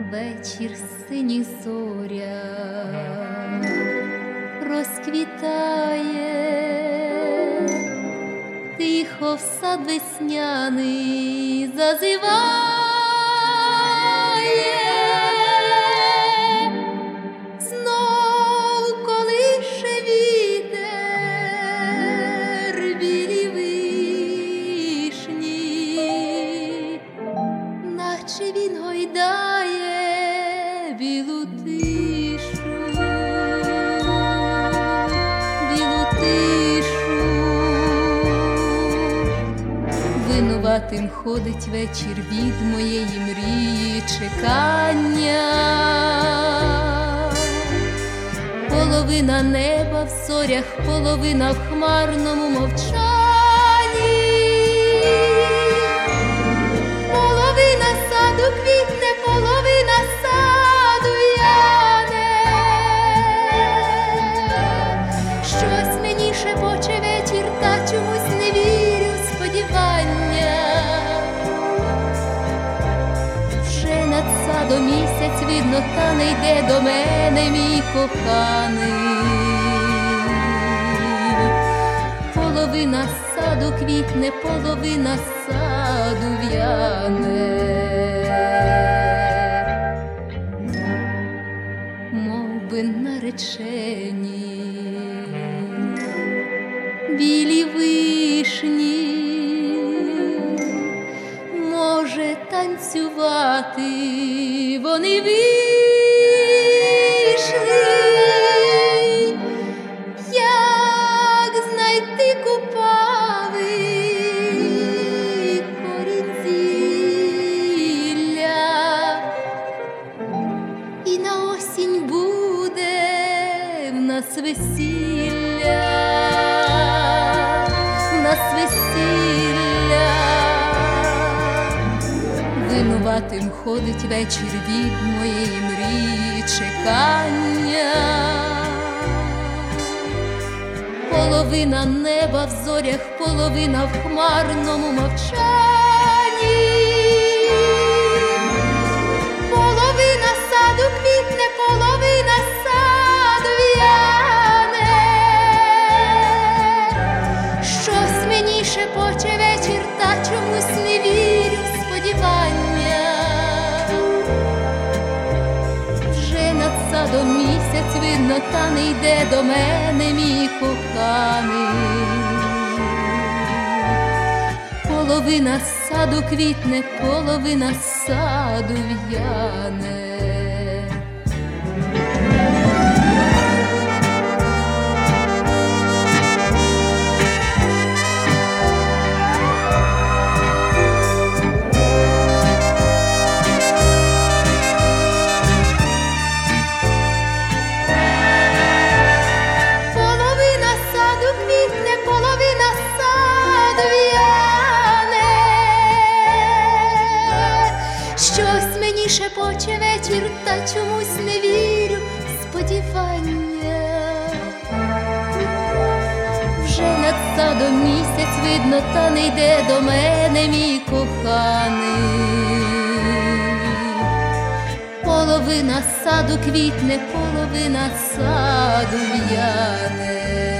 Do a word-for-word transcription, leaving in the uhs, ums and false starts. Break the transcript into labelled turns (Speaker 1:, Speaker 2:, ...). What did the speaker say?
Speaker 1: вечір синіх зоря розквітає, тихо в сад весняний зазиває. Знов колише вітер білі вишні, наче він гойдає білу тишу, білу тишу. Винуватим ходить вечір від моєї мрії чекання. Половина неба в зорях, половина в хмарному мовчанні. Половина саду квітне, половина саду в'яне. Щось мені шепоче вечір, та чомусь не вірю в сподівання. Вже над садом місяць видно, та не йде до мене мій коханий. Половина саду квітне, половина саду в'яне. Мов би наречені білі вишні, може танцювати вони вийшли. Як знайти купави корінь зілля, і на осінь буде в нас весілля, в нас весілля. Винуватим ходить вечір від моєї мрії чекання. Половина неба в зорях, половина в хмарному мовчанні. Половина саду квітне, половина саду в'яне. Щось мені шепоче вечір, та чомусь не вірю в сподівання. Вже над садом місяць видно, та не йде до мене мій коханий. Половина саду квітне, половина саду в'яне. Щось мені шепоче вечір, та чомусь не вірю в сподівання. Вже над садом місяць видно, та не йде до мене мій коханий. Половина саду квітне, половина саду в'яне.